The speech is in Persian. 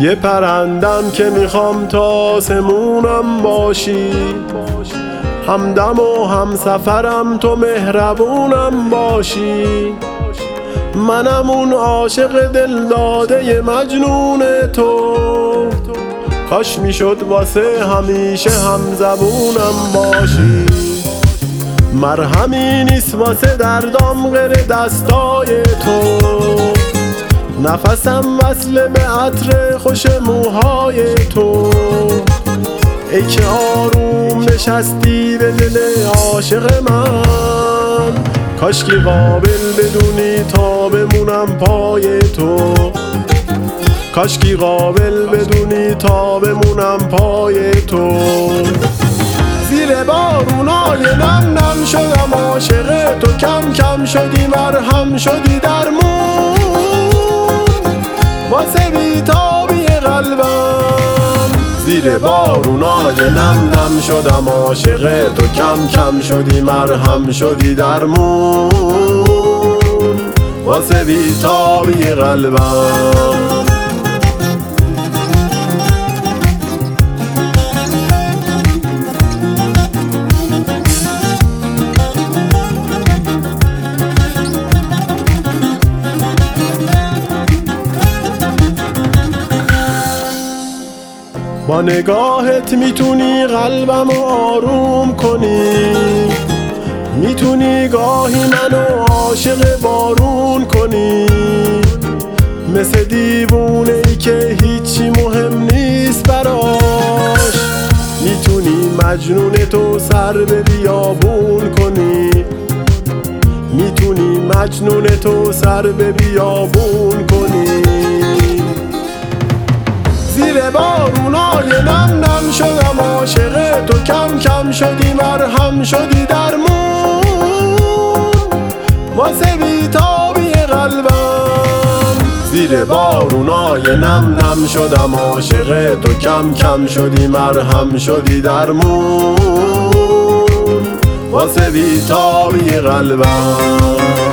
یه پرندم که میخوام تا آسمونم باشی، همدم و همسفرم تو مهربونم باشی. منم اون عاشق دلداده مجنون تو، کاش میشد واسه همیشه همزبونم باشی. مرهمی نیست واسه دردام غیر دستای تو، نفسم وصله به عطر خوش موهای تو. ای که آروم نشستی به دل عاشق من، کاش که قابل بدونی تا بمونم پای تو، کاش که قابل بدونی تا بمونم پای تو. زیر بارونای نم نم شدم عاشق تو، کم کم شدی مرهم شدی درمون واسه بیتابی قلبم. زیر بارونای نم نم شدم عاشق تو، کم کم شدی مرهم شدی درمون واسه بیتابی قلبم. با نگاهت میتونی قلبمو آروم کنی، میتونی گاهی منو عاشق بارون کنی. مثل دیوونه ای که هیچی مهم نیست براش، میتونی مجنون تو سر به بیابون کنی، میتونی مجنون تو سر به بیابون کنی. زیر بارونای نم نم شدم عاشق تو، کم کم شدی مرهم شدی درمون واسه بیتابی قلبم. زیر بارونای نم نم شدم عاشق تو، کم کم شدی مرهم شدی درمون واسه بیتابی قلبم.